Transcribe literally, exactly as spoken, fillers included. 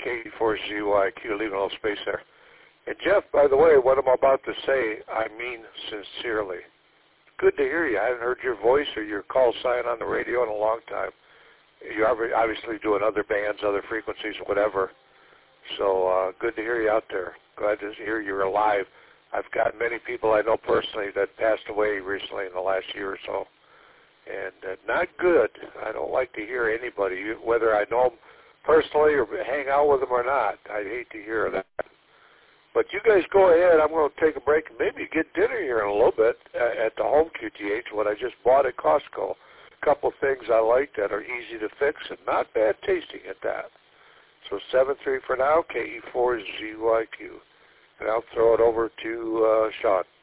K E four Z Y Q, leaving a little space there. And Jeff, by the way, what I'm about to say, I mean sincerely. Good to hear you. I haven't heard your voice or your call sign on the radio in a long time. You're obviously doing other bands, other frequencies, whatever. So uh, good to hear you out there. Glad to hear you're alive. I've got many people I know personally that passed away recently in the last year or so. And uh, not good. I don't like to hear anybody, whether I know them personally or hang out with them or not. I'd hate to hear that. But you guys go ahead. I'm going to take a break and maybe get dinner here in a little bit at the home Q T H, what I just bought at Costco. A couple things I like that are easy to fix and not bad tasting at that. So seven three for now, K E four Z Y Q. And I'll throw it over to uh, Sean.